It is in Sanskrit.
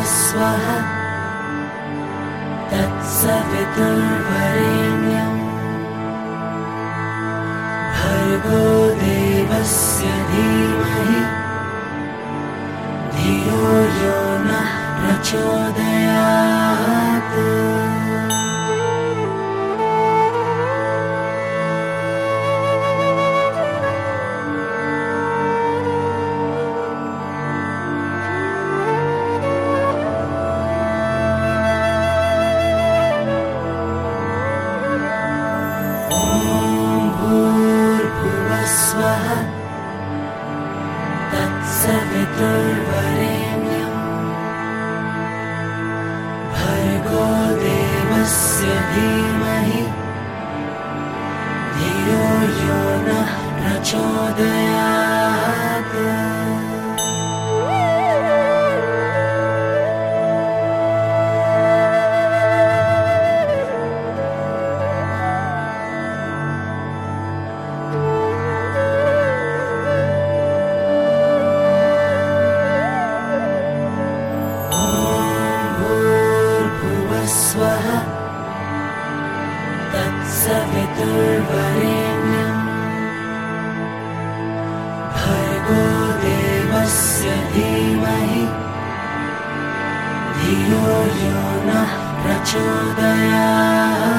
स्वः तत्सवितुर्वरेण्यम् भर्गो देवस्य धीमहि धियो यो नः प्रचोदयात्। स्वः तत्सवितुर्वरेण्यम् भर्गो देवस्य धीमहि धियो यो नः प्रचोदयात्। स्वः तत्सवितुर्वरेण्यम् भर्गो देवस्य धीमहि धियो यो नः प्रचोदयात्।